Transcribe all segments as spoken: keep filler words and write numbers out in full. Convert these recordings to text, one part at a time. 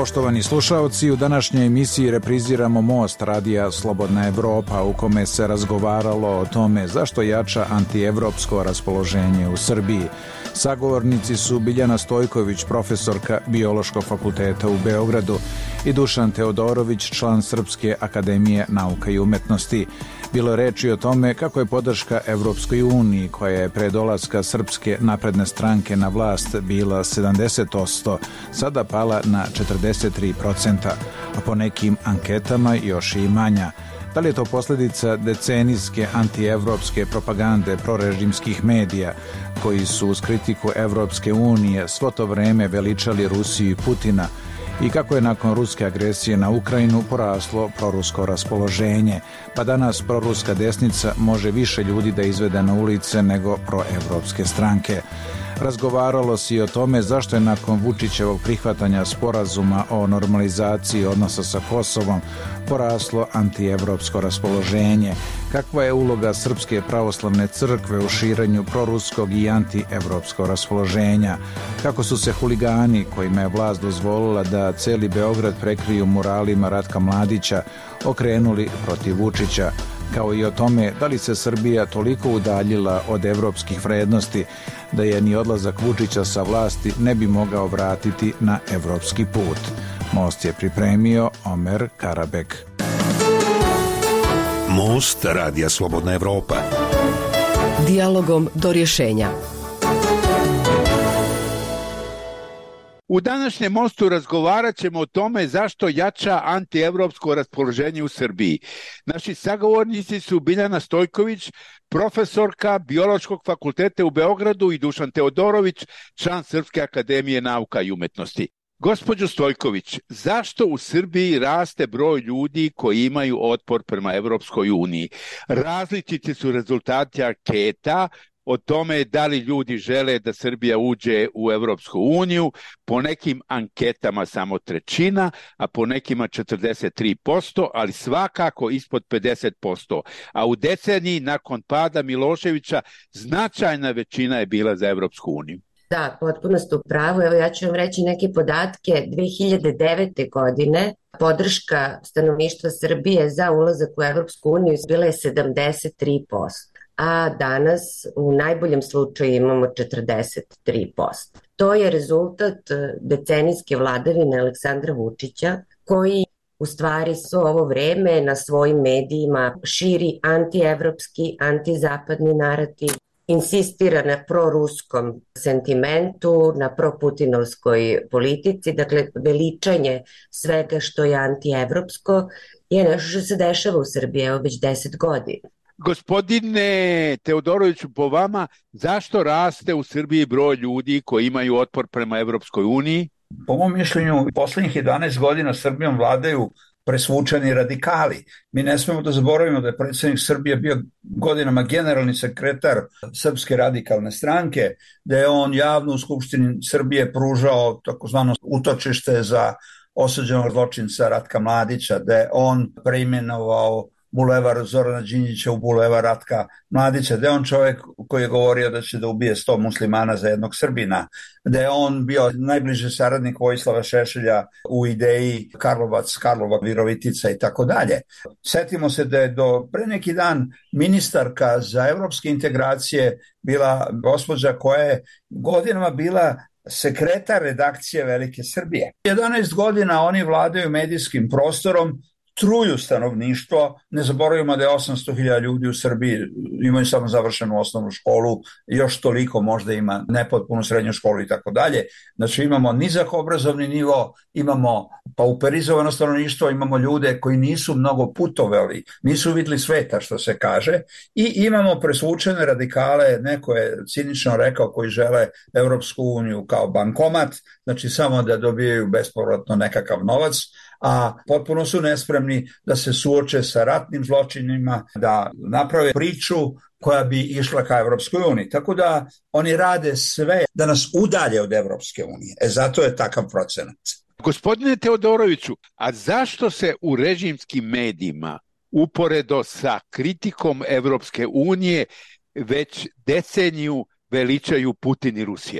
Poštovani slušaoci, u današnjoj emisiji repriziramo Most radija Slobodna Evropa, u kome se razgovaralo o tome zašto jača antievropsko raspoloženje u Srbiji. Sagovornici su Biljana Stojković, profesorka Biološkog fakulteta u Beogradu, i Dušan Teodorović, član Srpske akademije nauka i umetnosti. Bilo je reči o tome kako je podrška Evropskoj uniji, koja je pre dolaska Srpske napredne stranke na vlast bila sedamdeset posto, sada pala na četrdeset tri posto, a po nekim anketama još i manja. Da li je to posljedica decenijske antievropske propagande prorežimskih medija, koji su uz kritiku Evropske unije svo to vreme veličali Rusiju i Putina, i kako je nakon ruske agresije na Ukrajinu poraslo prorusko raspoloženje, pa danas proruska desnica može više ljudi da izvede na ulice nego proevropske stranke. Razgovaralo se i o tome zašto je nakon Vučićevog prihvatanja sporazuma o normalizaciji odnosa sa Kosovom poraslo antievropsko raspoloženje, kakva je uloga Srpske pravoslavne crkve u širenju proruskog i antievropskog raspoloženja, kako su se huligani, kojima je vlast dozvolila da celi Beograd prekriju muralima Ratka Mladića, okrenuli protiv Vučića, kao i o tome da li se Srbija toliko udaljila od evropskih vrednosti da je ni odlazak Vučića sa vlasti ne bi mogao vratiti na evropski put. Most je pripremio Omer Karabek. Most radija Slobodna Evropa. Dijalogom do rješenja. U današnjem Mostu razgovarat ćemo o tome zašto jača antievropsko raspoloženje u Srbiji. Naši sagovornici su Biljana Stojković, profesorka Biološkog fakulteta u Beogradu, i Dušan Teodorović, član Srpske akademije nauka i umetnosti. Gospođo Stojković, zašto u Srbiji raste broj ljudi koji imaju otpor prema Evropskoj uniji? Različiti su rezultati anketa o tome da li ljudi žele da Srbija uđe u Evropsku uniju, po nekim anketama samo trećina, a po nekima četrdeset tri posto, ali svakako ispod pedeset posto. A u deceniji nakon pada Miloševića značajna većina je bila za Evropsku uniju. Da, potpuno ste u pravu. Evo, ja ću vam reći neke podatke. dve hiljade devete. godine podrška stanovništva Srbije za ulazak u Evropsku uniju bila je sedamdeset tri posto. A danas u najboljem slučaju imamo četrdeset tri posto. To je rezultat decenijske vladavine Aleksandra Vučića, koji u stvari su ovo vreme na svojim medijima širi antievropski, antizapadni narativ, insistira na proruskom sentimentu, na proputinovskoj politici, dakle veličanje svega što je antievropsko je nešto što se dešava u Srbiji evo već deset godina. Gospodine Teodoroviću, po vama, zašto raste u Srbiji broj ljudi koji imaju otpor prema Evropskoj uniji? Po mom mišljenju, poslednjih jedanaest godina Srbijom vladaju presvučeni radikali. Mi ne smemo da zaboravimo da je predsjednik Srbije bio godinama generalni sekretar Srpske radikalne stranke, da je on javno u Skupštini Srbije pružao takozvano utočište za osuđenog zločinca Ratka Mladića, da je on preimenovao bulevar Zorana Đinđića u bulevar Ratka Mladića, da je on čovjek koji je govorio da će da ubije sto muslimana za jednog Srbina, da je on bio najbliži saradnik Vojislava Šešelja u ideji Karlovac, Karlova, Virovitica i tako dalje. Setimo se da je do pre neki dan ministarka za evropske integracije bila gospođa koja je godinama bila sekretar redakcije Velike Srbije. jedanaest godina oni vladaju medijskim prostorom, truju stanovništvo, ne zaboravimo da je osamsto hiljada ljudi u Srbiji, imaju samo završenu osnovnu školu, još toliko možda ima nepotpunu srednju školu i tako dalje. Znači imamo nizak obrazovni nivo, imamo pauperizovano stanovništvo, imamo ljude koji nisu mnogo putovali, nisu vidjeli sveta, što se kaže, i imamo presvučene radikale, neko je cinično rekao, koji žele Evropsku uniju kao bankomat, znači samo da dobijaju bespovratno nekakav novac, a potpuno su nespremni da se suoče sa ratnim zločinima, da naprave priču koja bi išla ka Evropskoj uniji. Tako da oni rade sve da nas udalje od Evropske unije. E zato je takav procenat. Gospodine Teodoroviću, a zašto se u režimskim medijima uporedo sa kritikom Evropske unije već deceniju veličaju Putin i Rusija?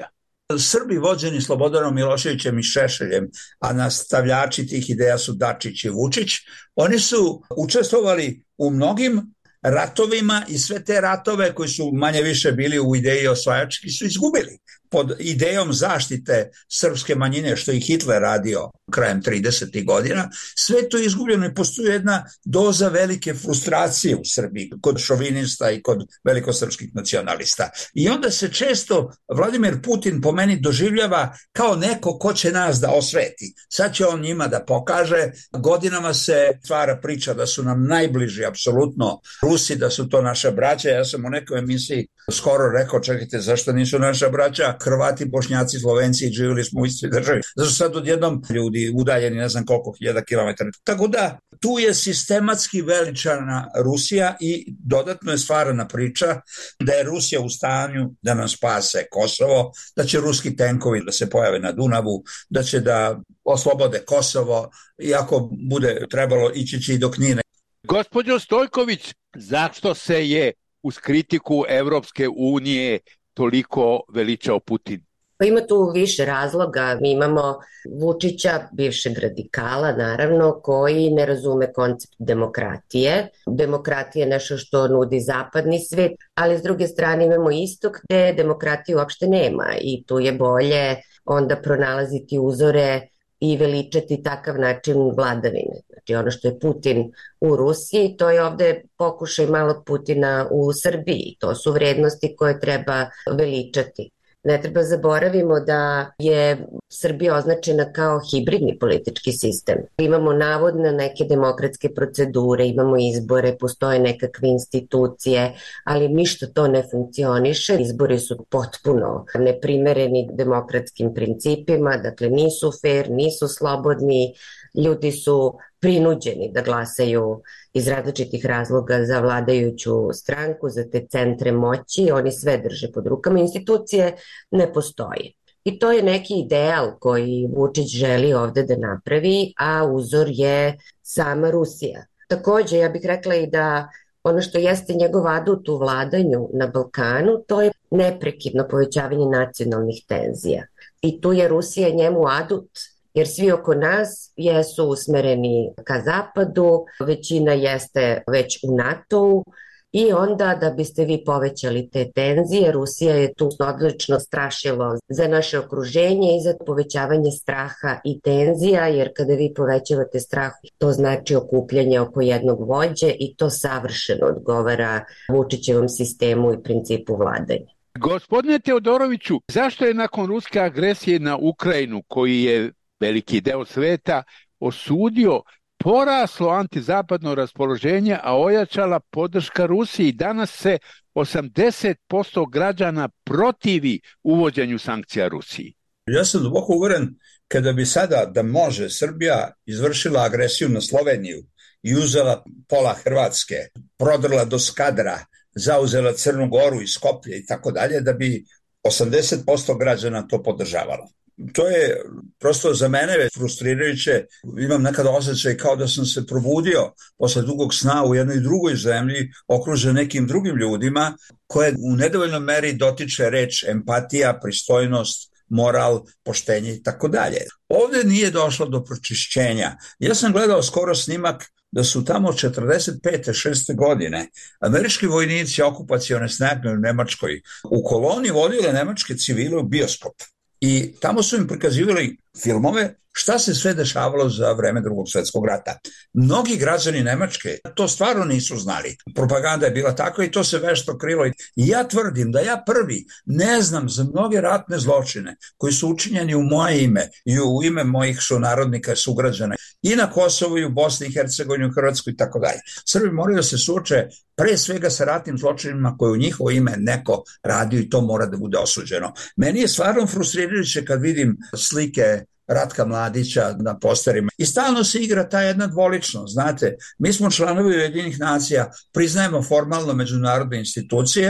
Srbi vođeni Slobodanom Miloševićem i Šešeljem, a nastavljači tih ideja su Dačić i Vučić, oni su učestvovali u mnogim ratovima i sve te ratove koji su manje više bili u ideji osvajački su izgubili. Pod idejom zaštite srpske manjine, što je Hitler radio krajem tridesetih godina, sve to je izgubljeno i postoji jedna doza velike frustracije u Srbiji kod šovinista i kod velikosrpskih nacionalista. I onda se često Vladimir Putin po meni doživljava kao neko ko će nas da osveti. Sad će on njima da pokaže. Godinama se stvara priča da su nam najbliži apsolutno Rusi, da su to naša braća. Ja sam u nekoj emisiji skoro rekao, čekajte, zašto nisu naša braća? Hrvati, Bošnjaci, Slovenci, živjeli smo u istoj državi. Zašto sad odjednom ljudi udaljeni ne znam koliko hiljada kilometara. Tako da tu je sistematski veličana Rusija i dodatno je stvarana priča da je Rusija u stanju da nam spase Kosovo, da će ruski tenkovi da se pojave na Dunavu, da će da oslobode Kosovo i ako bude trebalo ići će i do Knina. Gospođo Stojković, zašto se je uz kritiku Evropske unije toliko veličao Putin? Pa ima tu više razloga. Mi imamo Vučića, bivšeg radikala, naravno, koji ne razume koncept demokratije. Demokratija je nešto što nudi zapadni svet, ali s druge strane imamo istok gde demokratije uopšte nema i tu je bolje onda pronalaziti uzore i veličati takav način vladavine. Znači ono što je Putin u Rusiji, to je ovde pokušaj malog Putina u Srbiji. To su vrednosti koje treba veličati. Ne treba zaboravimo da je Srbija označena kao hibridni politički sistem. Imamo navodno neke demokratske procedure, imamo izbore, postoje nekakve institucije, ali ništa to ne funkcioniše. Izbori su potpuno neprimereni demokratskim principima, dakle nisu fair, nisu slobodni, ljudi su prinuđeni da glasaju iz različitih razloga za vladajuću stranku, za te centre moći, oni sve drže pod rukama, institucije ne postoje. I to je neki ideal koji Vučić želi ovde da napravi, a uzor je sama Rusija. Takođe, ja bih rekla i da ono što jeste njegov adut u vladanju na Balkanu, to je neprekidno povećavanje nacionalnih tenzija. I tu je Rusija njemu adut, jer svi oko nas jesu usmereni ka zapadu, većina jeste već u NATO-u i onda da biste vi povećali te tenzije, Rusija je tu odlično strašilo za naše okruženje i za povećavanje straha i tenzija, jer kada vi povećavate strah, to znači okupljanje oko jednog vođe i to savršeno odgovara Vučićevom sistemu i principu vladanja. Gospodine Teodoroviću, zašto je nakon ruske agresije na Ukrajinu, koji je veliki deo sveta osudio, poraslo antizapadno raspoloženje, a ojačala podrška Rusiji? Danas se osamdeset posto građana protivi uvođenju sankcija Rusiji. Ja sam duboko uveren kada bi sada da može Srbija izvršila agresiju na Sloveniju i uzela pola Hrvatske, prodrla do Skadra, zauzela Crnu Goru i Skoplje i tako dalje, da bi osamdeset posto građana to podržavalo. To je prosto za mene već frustrirajuće. Imam nekada osjećaj kao da sam se probudio posle dugog sna u jednoj drugoj zemlji, okružen nekim drugim ljudima, koje u nedovoljnoj meri dotiče reč empatija, pristojnost, moral, poštenje i tako dalje. Ovde nije došlo do pročišćenja. Ja sam gledao skoro snimak da su tamo četrdeset pete šeste godine američki vojnici okupacione snage u Nemačkoj u koloni vodile nemačke civile u bioskop. I tamo su im prikazivali filmove šta se sve dešavalo za vreme Drugog svjetskog rata. Mnogi građani Nemačke to stvarno nisu znali. Propaganda je bila takva i to se vešto krilo. I ja tvrdim da ja prvi ne znam za mnoge ratne zločine koji su učinjeni u moje ime i u ime mojih sunarodnika, sugrađana i na Kosovu i u Bosni i Hercegovini, u Hrvatskoj i tako dalje. Srbi moraju da se suoče pre svega sa ratnim zločinima koje u njihovo ime neko radio i to mora da bude osuđeno. Meni je stvarno frustrirajuće kad vidim slike Ratka Mladića na posterima. I stalno se igra ta jedna dvoličnost, znate, mi smo članovi Ujedinjenih nacija, priznajemo formalno međunarodne institucije,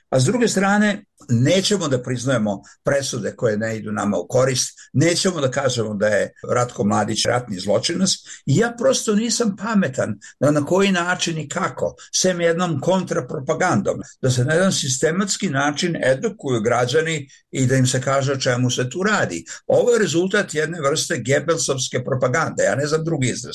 a s druge strane nećemo da priznajemo presude koje ne idu nama u korist, nećemo da kažemo da je Ratko Mladić ratni zločinac i ja prosto nisam pametan da na koji način i kako, sem jednom kontrapropagandom, da se na jedan sistematski način edukuju građani i da im se kaže o čemu se tu radi. Ovo je rezultat jedne vrste Gebelsovske propagande, ja ne znam drugi izraz.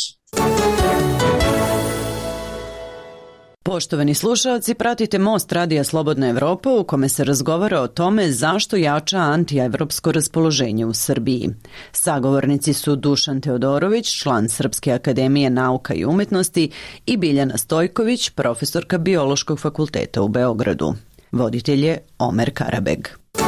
Poštovani slušalci, pratite Most Radija Slobodna Evropa u kome se razgovara o tome zašto jača antievropsko raspoloženje u Srbiji. Sagovornici su Dušan Teodorović, član Srpske akademije nauka i umetnosti, i Biljana Stojković, profesorka Biološkog fakulteta u Beogradu. Voditelj je Omer Karabeg.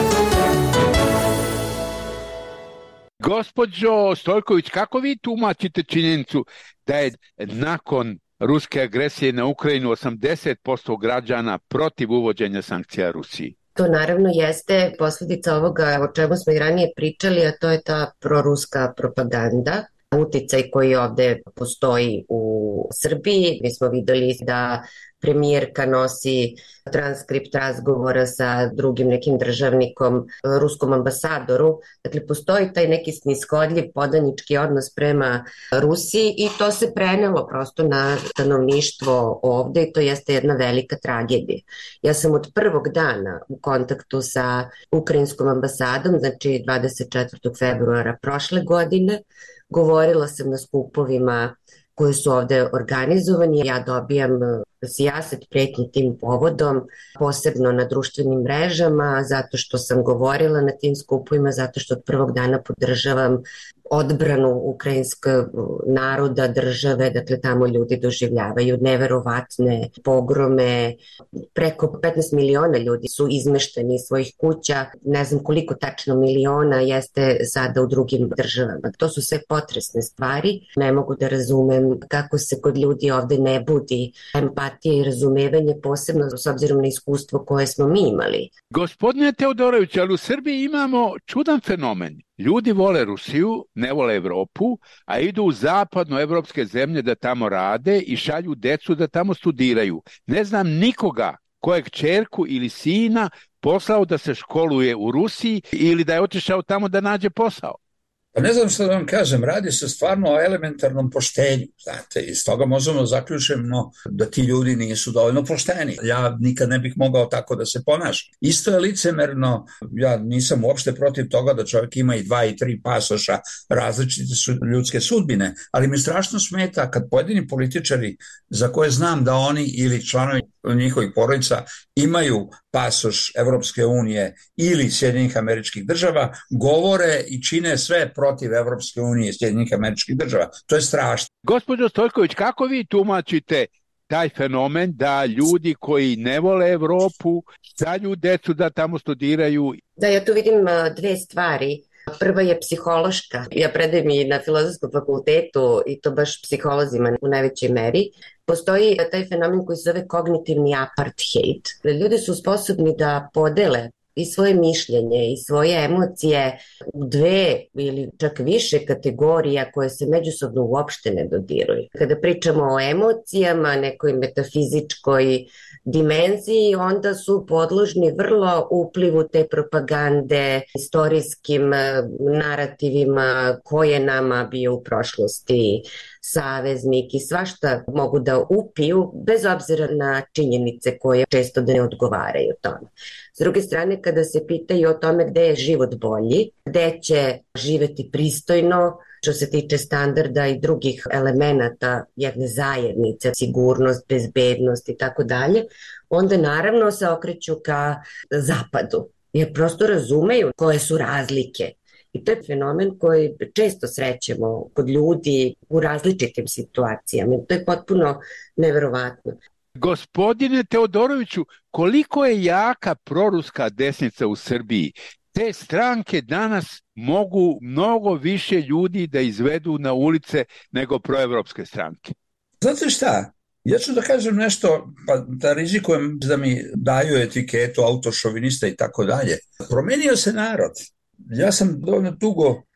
Gospođo Stojković, kako vi tumačite činjenicu da je nakon ruske agresije na Ukrajinu osamdeset posto građana protiv uvođenja sankcija Rusiji? To naravno jeste posljedica ovoga o čemu smo i ranije pričali, a to je ta proruska propaganda, uticaj koji ovde postoji u Srbiji. Mi smo videli da premijerka nosi transkript razgovora sa drugim nekim državnikom, ruskom ambasadoru. Dakle, postoji taj neki snishodljiv podanički odnos prema Rusiji i to se prenelo prosto na stanovništvo ovde i to jeste jedna velika tragedija. Ja sam od prvog dana u kontaktu sa ukrajinskom ambasadom, znači dvadeset četvrtog februara prošle godine, govorila sam na skupovima koji su ovde organizovani. Ja dobijam sijaset pretnji tim povodom, posebno na društvenim mrežama, zato što sam govorila na tim skupovima, zato što od prvog dana podržavam odbranu ukrajinskog naroda, države, dakle tamo ljudi doživljavaju neverovatne pogrome, preko petnaest miliona ljudi su izmešteni iz svojih kuća, ne znam koliko tačno miliona jeste sada u drugim državama. To su sve potresne stvari, ne mogu da razumem kako se kod ljudi ovde ne budi empatija i razumevanje, posebno s obzirom na iskustvo koje smo mi imali. Gospodine Teodorović, ali u Srbiji imamo čudan fenomen. Ljudi vole Rusiju, ne vole Evropu, a idu u zapadnoevropske zemlje da tamo rade i šalju decu da tamo studiraju. Ne znam nikoga kojeg ćerku ili sina poslao da se školuje u Rusiji ili da je otišao tamo da nađe posao. Pa ne znam što da vam kažem, radi se stvarno o elementarnom poštenju, znate, iz toga možemo zaključimo da ti ljudi nisu dovoljno pošteni. Ja nikad ne bih mogao tako da se ponašam. Isto je licemerno, ja nisam uopšte protiv toga da čovjek ima i dva i tri pasoša, različite su ljudske sudbine, ali mi strašno smeta kad pojedini političari za koje znam da oni ili članovi njihovih porodica imaju pasoš Evropske unije ili Sjedinjenih Američkih Država, govore i čine sve protiv Evropske unije i Sjedinjenih Američkih Država. To je strašno. Gospođo Stojković, kako vi tumačite taj fenomen da ljudi koji ne vole Evropu šalju decu da tamo studiraju? Da, ja tu vidim dve stvari. Prva je psihološka. Ja predajem i na Filozofskom fakultetu i to baš psiholozima u najvećoj meri. Postoji taj fenomen koji se zove kognitivni apartheid. Ljudi su sposobni da podele i svoje mišljenje i svoje emocije u dve ili čak više kategorija koje se međusobno uopšte ne dodiruju. Kada pričamo o emocijama, nekoj metafizičkoj dimenziji, onda su podložni vrlo uplivu te propagande, istorijskim narativima koje nama bio u prošlosti saveznik i svašta mogu da upiju bez obzira na činjenice koje često da ne odgovaraju tome. S druge strane, kada se pitaju o tome gde je život bolji, gde će živeti pristojno, što se tiče standarda i drugih elemenata jedne zajednice, sigurnost, bezbednost i tako dalje, onda naravno se okreću ka zapadu, jer prosto razumeju koje su razlike. I to je fenomen koji često srećemo kod ljudi u različitim situacijama. To je potpuno neverovatno. Gospodine Teodoroviću, koliko je jaka proruska desnica u Srbiji? Te stranke danas mogu mnogo više ljudi da izvedu na ulice nego proevropske stranke. Znate šta? Ja ću da kažem nešto, pa da rizikujem da mi daju etiketu autošovinista i tako dalje. Promenio se narod. Ja sam dovoljno dugo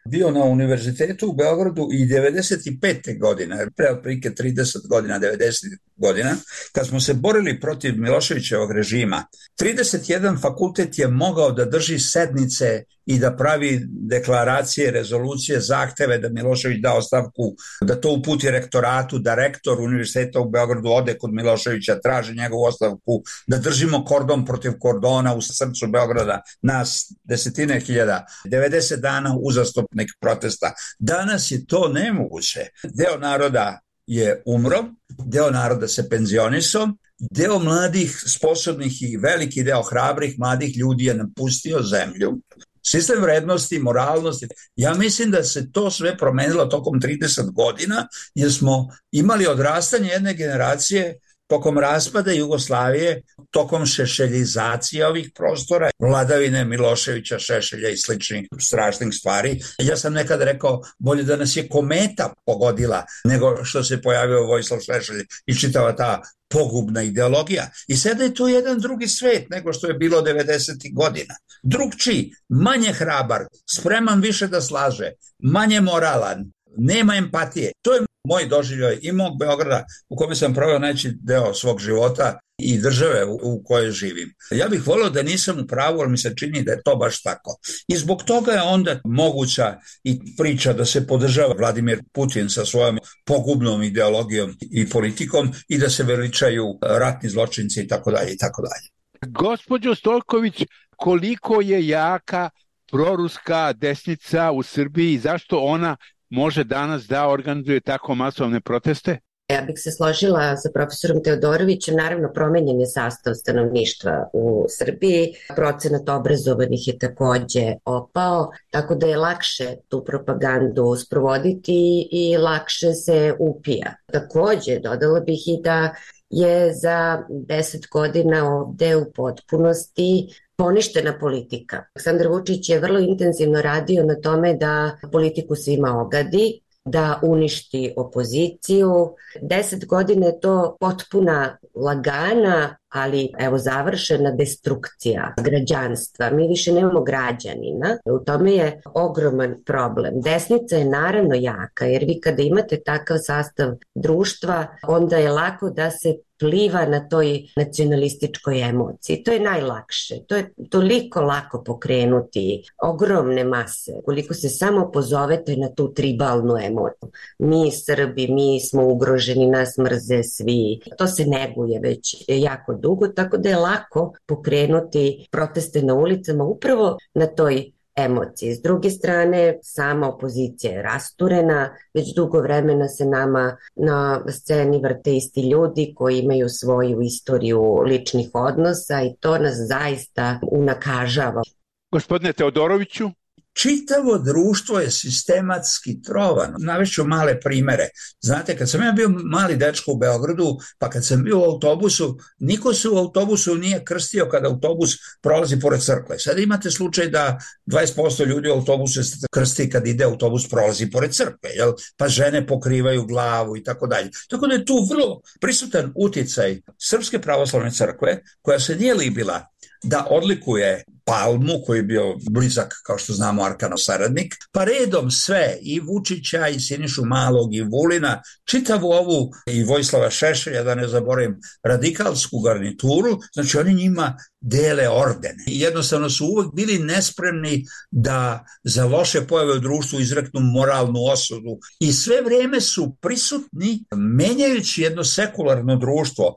bio na univerzitetu u Beogradu i devedeset pete godine, pre otprilike trideset godina, devedeset godina, kad smo se borili protiv Miloševićevog režima, trideset jedan fakultet je mogao da drži sednice i da pravi deklaracije, rezolucije, zahteve da Milošević da ostavku, da to uputi rektoratu, da rektor univerziteta u Beogradu ode kod Miloševića, traži njegovu ostavku, da držimo kordon protiv kordona u srcu Beograda, nas desetine hiljada, devedeset dana uzastopnih protesta. Danas je to nemoguće. Deo naroda je umro, deo naroda se penzionisao, deo mladih, sposobnih i veliki deo hrabrih mladih ljudi je napustio zemlju. Sistem vrednosti, moralnosti, ja mislim da se to sve promenilo tokom trideset godina, jer smo imali odrastanje jedne generacije tokom raspada Jugoslavije, tokom šešeljizacije ovih prostora, vladavine Miloševića, Šešelja i sličnih strašnih stvari. Ja sam nekad rekao, bolje da nas je kometa pogodila nego što se pojavio Vojislav Šešelj i čitava ta pogubna ideologija. I sada je to jedan drugi svet nego što je bilo devedesetih godina. Drugčiji, manje hrabar, spreman više da slaže, manje moralan, nema empatije. To je moj doživljaj i mog Beograda u kome sam proveo najveći deo svog života i države u, u kojoj živim. Ja bih volio da nisam u pravu, ali mi se čini da je to baš tako. I zbog toga je onda moguća i priča da se podržava Vladimir Putin sa svojom pogubnom ideologijom i politikom i da se veličaju ratni zločinci i tako dalje i tako dalje. Gospođo Stojković, koliko je jaka proruska desnica u Srbiji i zašto ona može danas da organizuje tako masovne proteste? Ja bih se složila sa profesorom Teodorovićem, naravno promenjen je sastav stanovništva u Srbiji, procenat obrazovanih je takođe opao, tako da je lakše tu propagandu sprovoditi i lakše se upija. Takođe, dodala bih i da je za deset godina ovde u potpunosti poništena politika. Aleksandar Vučić je vrlo intenzivno radio na tome da politiku svima ogadi, da uništi opoziciju. Deset godina je to potpuna lagana, ali evo završena destrukcija građanstva. Mi više nemamo građanina. U tome je ogroman problem. Desnica je naravno jaka, jer vi kada imate takav sastav društva, onda je lako da se pliva na toj nacionalističkoj emociji. To je najlakše. To je toliko lako pokrenuti ogromne mase. Koliko se samo pozovete na tu tribalnu emociju. Mi Srbi, mi smo ugroženi, nas mrze svi. To se neguje već jako dugo, tako da je lako pokrenuti proteste na ulicama upravo na toj emocije. S druge strane, sama opozicija je rasturena, već dugo vremena se nama na sceni vrte isti ljudi koji imaju svoju istoriju ličnih odnosa i to nas zaista unakažava. Gospodine Teodoroviću? Čitavo društvo je sistematski trovano. Navešću male primere. Znate, kad sam ja bio mali dečko u Beogradu, pa kad sam bio u autobusu, niko se u autobusu nije krstio kada autobus prolazi pored crkve. Sada imate slučaj da dvadeset posto ljudi u autobusu se krsti kad ide autobus prolazi pored crkve, jel? Pa žene pokrivaju glavu i tako dalje. Tako da je tu vrlo prisutan uticaj Srpske pravoslavne crkve, koja se nije libila da odlikuje Palmu, koji je bio blizak, kao što znamo, Arkanov saradnik, pa redom sve, i Vučića, i Sinišu Malog, i Vulina, čitavu ovu, i Vojislava Šešelja, da ne zaboravim, radikalsku garnituru, znači oni njima dele ordene. I jednostavno su uvek bili nespremni da za loše pojave u društvu izreknu moralnu osudu. I sve vreme su prisutni, menjajući jedno sekularno društvo.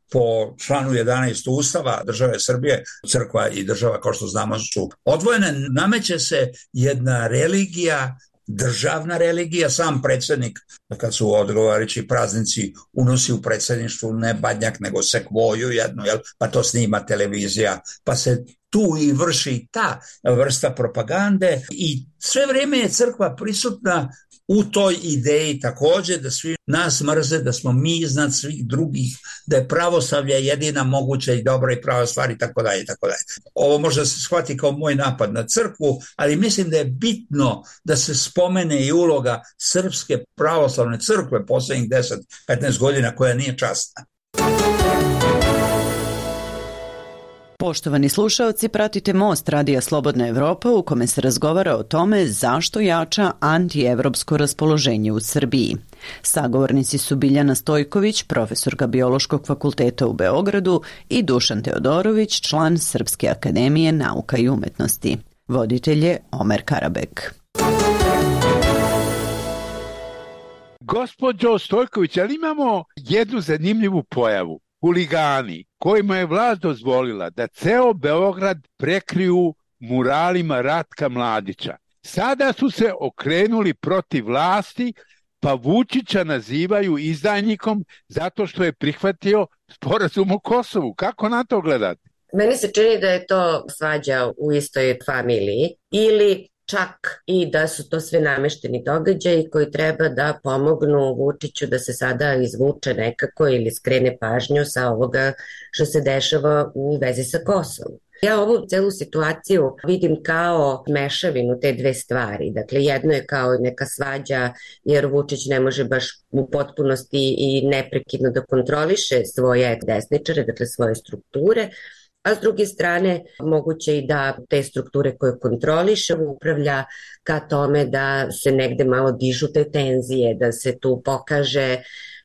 Po članu jedanaest Ustava države Srbije, crkva i država, kao što znamo, su odvojene. Nameće se jedna religija, državna religija. Sam predsjednik, kad su odgovarajući praznici, unosi u predsjedništvu ne badnjak, nego sekvoju jednu, jel? Pa to snima televizija, pa se tu i vrši ta vrsta propagande i sve vrijeme je crkva prisutna u toj ideji također da svi nas mrze, da smo mi iznad svih drugih, da je pravoslavlje jedina moguća i dobra i prava stvar i tako dalje i tako dalje. Ovo možda se shvati kao moj napad na crkvu, ali mislim da je bitno da se spomene i uloga Srpske pravoslavne crkve posljednjih deset do petnaest godina koja nije časna. Poštovani slušaoci, pratite Most Radija Slobodna Evropa u kome se razgovara o tome zašto jača antievropsko raspoloženje u Srbiji. Sagovornici su Biljana Stojković, profesorka Biološkog fakulteta u Beogradu, i Dušan Teodorović, član Srpske akademije nauka i umetnosti. Voditelj je Omer Karabek. Gospođo Stojković, ali imamo jednu zanimljivu pojavu. Huligani kojima je vlast dozvolila da ceo Beograd prekriju muralima Ratka Mladića. Sada su se okrenuli protiv vlasti, pa Vučića nazivaju izdajnikom zato što je prihvatio sporazum o Kosovu. Kako na to gledate? Meni se čini da je to svađa u istoj familiji ili čak i da su to sve namešteni događaji koji treba da pomognu Vučiću da se sada izvuče nekako ili skrene pažnju sa ovoga što se dešava u vezi sa Kosovom. Ja ovu celu situaciju vidim kao mešavinu te dve stvari. Dakle, jedno je kao neka svađa jer Vučić ne može baš u potpunosti i neprekidno da kontroliše svoje desničare, dakle svoje strukture, a s druge strane moguće i da te strukture koje kontroliše upravlja ka tome da se negde malo dižu te tenzije, da se tu pokaže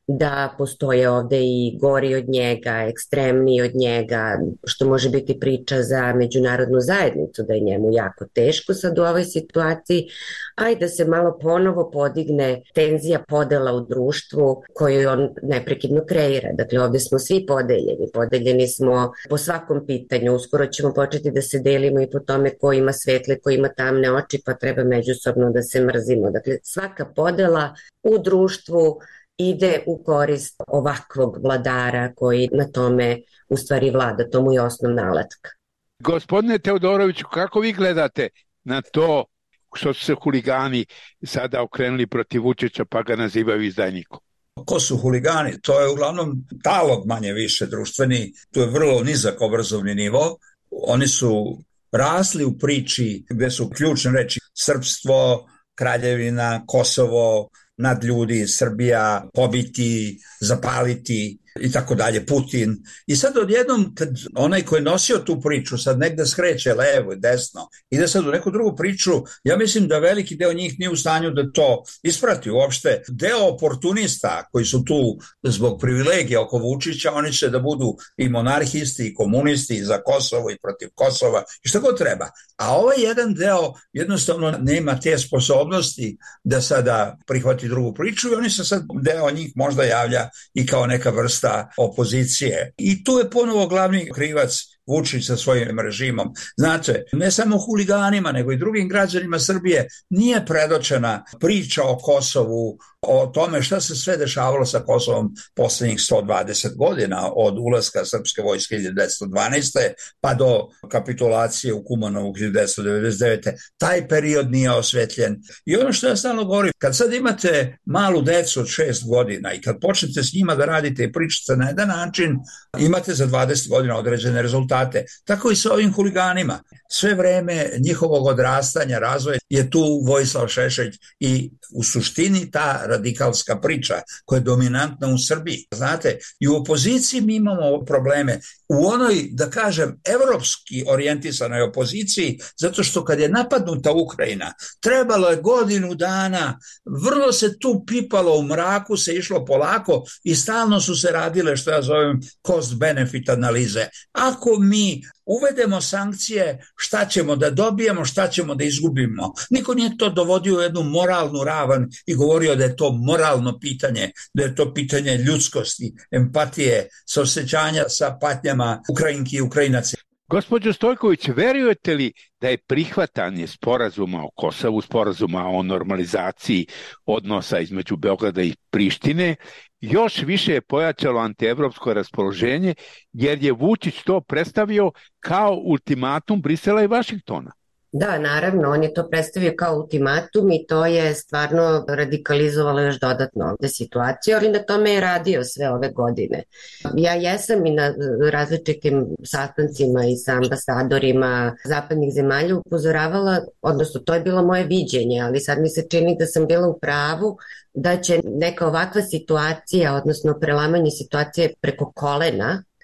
da postoje ovde i gori od njega, ekstremniji od njega, što može biti priča za međunarodnu zajednicu, da je njemu jako teško sad u ovoj situaciji, a i da se malo ponovo podigne tenzija podela u društvu koju on neprekidno kreira. Dakle, ovde smo svi podeljeni, podeljeni smo po svakom pitanju, uskoro ćemo početi da se delimo i po tome ko ima svetle, ko ima tamne oči, pa treba međusobno da se mrzimo. Dakle, svaka podela u društvu ide u korist ovakvog vladara koji na tome u stvari vlada, to mu je osnovna alatka. Gospodine Teodoroviću, kako vi gledate na to što su se huligani sada okrenuli protiv Vučića pa ga nazivaju izdajnikom? Ko su huligani? To je uglavnom talog manje više društveni, to je vrlo nizak obrazovni nivo. Oni su rasli u priči gde su ključne reči srpstvo, kraljevina, Kosovo, nadljudi, Srbija, pobiti, zapaliti i tako dalje, Putin. I sad odjednom, kad onaj ko je nosio tu priču sad negde skreće levo i desno, ide sad u neku drugu priču, ja mislim da veliki deo njih nije u stanju da to isprati uopšte. Deo oportunista koji su tu zbog privilegija oko Vučića, oni će da budu i monarhisti i komunisti i za Kosovo i protiv Kosova i šta god treba. A ovaj jedan deo jednostavno nema te sposobnosti da sada prihvati drugu priču i oni se sad, deo njih možda javlja i kao neka vrsta opozicije. I tu je ponovo glavni krivac Vučić sa svojim režimom. Znate, ne samo huliganima, nego i drugim građanima Srbije nije predočena priča o Kosovu, o tome šta se sve dešavalo sa Kosovom poslednjih sto dvadeset godina, od ulaska srpske vojske hiljadu devetsto dvanaeste. pa do kapitulacije u Kumanovu hiljadu devetsto devedeset devete. Taj period nije osvetljen. I ono što ja stalno govorim, kad sad imate malu decu od šest godina i kad počnete s njima da radite i pričate na jedan način, imate za dvadeset godina određene rezultate. Tako i sa ovim huliganima. Sve vreme njihovog odrastanja, razvoja je tu Vojislav Šešelj i u suštini ta radikalska priča koja je dominantna u Srbiji. Znate, i u opoziciji mi imamo probleme. U onoj, da kažem, evropski orijentisanoj opoziciji, zato što kad je napadnuta Ukrajina, trebalo je godinu dana, vrlo se tu pipalo u mraku, se išlo polako i stalno su se radile, što ja zovem, cost-benefit analize. Ako mi uvedemo sankcije, šta ćemo da dobijemo, šta ćemo da izgubimo. Niko nije to dovodio u jednu moralnu ravan i govorio da je to moralno pitanje, da je to pitanje ljudskosti, empatije, saosećanja sa patnjama Ukrajinki i Ukrajinaca. Gospođo Stojković, verujete li da je prihvatanje sporazuma o Kosovu, sporazuma o normalizaciji odnosa između Beograda i Prištine, još više je pojačalo antievropsko raspoloženje, jer je Vučić to predstavio kao ultimatum Brisela i Vašingtona? Da, naravno, on je to predstavio kao ultimatum i to je stvarno radikalizovalo još dodatno ovde situaciju, ali na tome je radio sve ove godine. Ja jesam i na različitim sastancima i sa ambasadorima zapadnih zemalja upozoravala, odnosno to je bilo moje viđenje, ali sad mi se čini da sam bila u pravu da će neka ovakva situacija, odnosno prelamanje situacije preko kolena,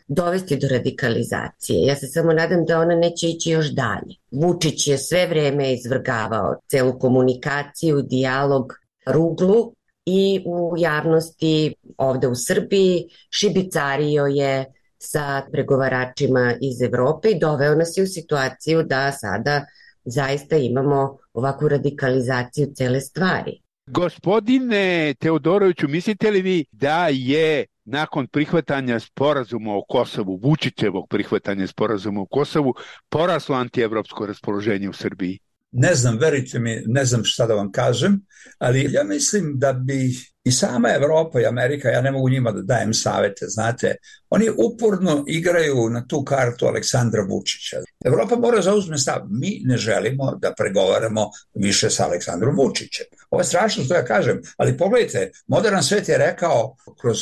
dovesti do radikalizacije. Ja se samo nadam da ona neće ići još dalje. Vučić je sve vreme izvrgavao celu komunikaciju, dijalog, ruglu i u javnosti ovde u Srbiji šibicario je sa pregovaračima iz Evrope i doveo nas je u situaciju da sada zaista imamo ovakvu radikalizaciju cele stvari. Gospodine Teodoroviću, mislite li vi da je nakon prihvatanja sporazuma o Kosovu, Vučićevog prihvatanja sporazuma o Kosovu, poraslo antievropsko raspoloženje u Srbiji? Ne znam, verujte mi, ne znam šta da vam kažem, ali ja mislim da bi i sama Evropa i Amerika, ja ne mogu njima da dajem savete, znate, oni uporno igraju na tu kartu Aleksandra Vučića. Evropa mora zauzme stav, mi ne želimo da pregovaramo više sa Aleksandrom Vučićem. Ovo je strašno što ja kažem, ali pogledajte, modern svet je rekao kroz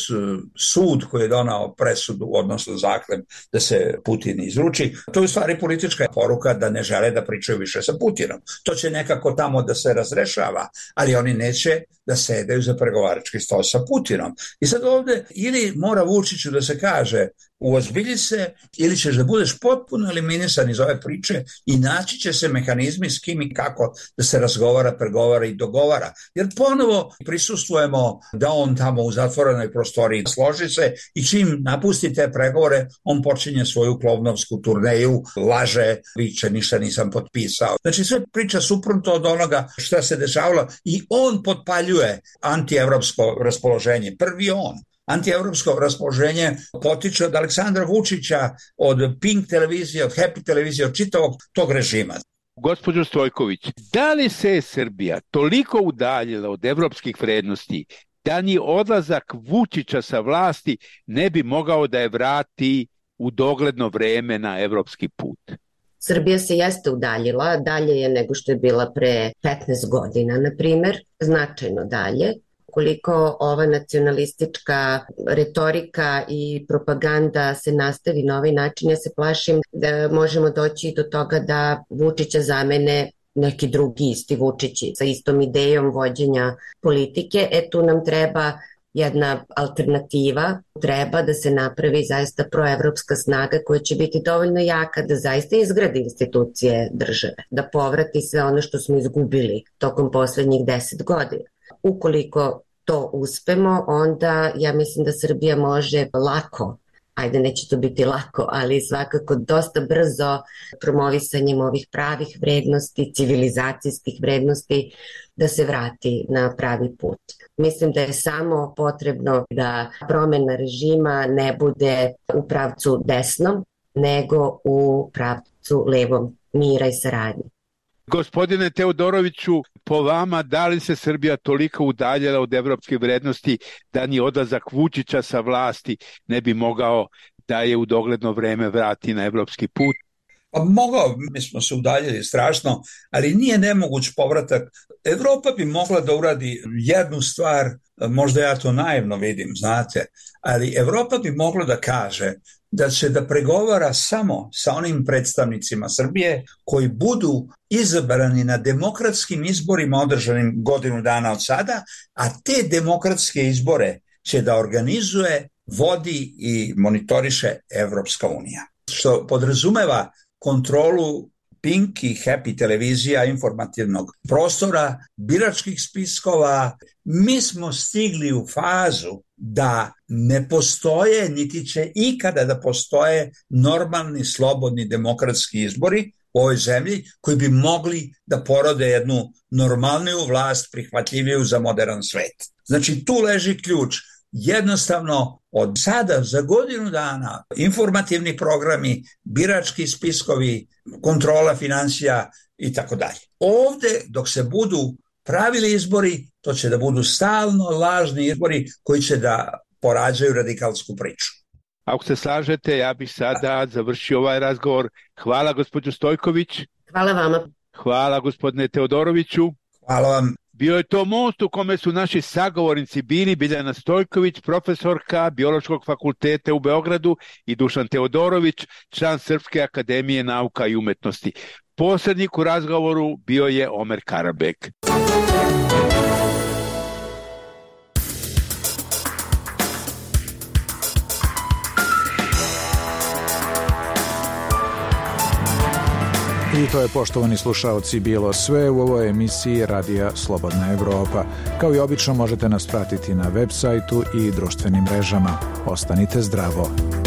sud koji je donao presudu, odnosno zahtev da se Putin izruči, to je u stvari politička poruka da ne žele da pričaju više sa Putinom. To će nekako tamo da se razrešava, ali oni neće da sedaju za pregovarački sto sa Putinom. I sad ovde ili mora Vučiću da se kaže uozbilji se ili ćeš da budeš potpuno eliminisan iz ove priče i naći će se mehanizmi s kim i kako da se razgovara, pregovara i dogovara. Jer ponovo prisustvujemo da on tamo u zatvorenoj prostoriji složi se i čim napusti te pregovore, on počinje svoju klovnovsku turneju, laže, viče, ništa nisam potpisao. Znači sve priča suprotno od onoga šta se dešavalo i on potpaljuje antievropsko raspoloženje. Prvi on. Antievropsko raspoloženje potiče od Aleksandra Vučića, od Pink televizije, od Happy televizije, od čitavog tog režima. Gospođo Stojković, da li se Srbija toliko udaljila od evropskih vrednosti da ni odlazak Vučića sa vlasti ne bi mogao da je vrati u dogledno vreme na evropski put? Srbija se jeste udaljila, dalje je nego što je bila pre petnaest godina, na primer, značajno dalje. Koliko ova nacionalistička retorika i propaganda se nastavi na ovaj način, ja se plašim da možemo doći do toga da Vučića zamene neki drugi isti Vučići sa istom idejom vođenja politike. E tu nam treba jedna alternativa, treba da se napravi zaista proevropska snaga koja će biti dovoljno jaka da zaista izgradi institucije države, da povrati sve ono što smo izgubili tokom poslednjih deset godina. Ukoliko to uspemo, onda ja mislim da Srbija može lako, ajde neće to biti lako, ali svakako dosta brzo promovisanjem ovih pravih vrednosti, civilizacijskih vrednosti, da se vrati na pravi put. Mislim da je samo potrebno da promena režima ne bude u pravcu desnom, nego u pravcu levom mira i saradnje. Gospodine Teodoroviću, po vama, da li se Srbija toliko udaljila od evropske vrednosti da ni odlazak Vučića sa vlasti ne bi mogao da je u dogledno vreme vrati na evropski put? Pa mogao, mi smo se udaljili strašno, ali nije nemoguć povratak. Evropa bi mogla da uradi jednu stvar, možda ja to naivno vidim, znate, ali Evropa bi mogla da kaže da će da pregovara samo sa onim predstavnicima Srbije koji budu izabrani na demokratskim izborima održanim godinu dana od sada, a te demokratske izbore će da organizuje, vodi i monitoriše Evropska unija. Što podrazumeva kontrolu Pink i Happy televizija, informativnog prostora, biračkih spiskova. Mi smo stigli u fazu da ne postoje, niti će ikada da postoje normalni, slobodni demokratski izbori u ovoj zemlji koji bi mogli da porode jednu normalniju vlast, prihvatljiviju za modern svet. Znači tu leži ključ. Jednostavno od sada za godinu dana informativni programi, birački spiskovi, kontrola financija i tako dalje. Ovde dok se budu pravili izbori, to će da budu stalno lažni izbori koji će da porađaju radikalsku priču. Ako se slažete, ja bih sada završio ovaj razgovor. Hvala gospođo Stojković. Hvala vama. Hvala gospodine Teodoroviću. Hvala vam. Bio je to most u kome su naši sagovornici bili Biljana Stojković, profesorka Biološkog fakulteta u Beogradu, i Dušan Teodorović, član Srpske akademije nauka i umetnosti. Posrednik u razgovoru bio je Omer Karabek. I to je, poštovani slušaoci, bilo sve u ovoj emisiji Radija Slobodna Evropa. Kao i obično možete nas pratiti na web sajtu i društvenim mrežama. Ostanite zdravo.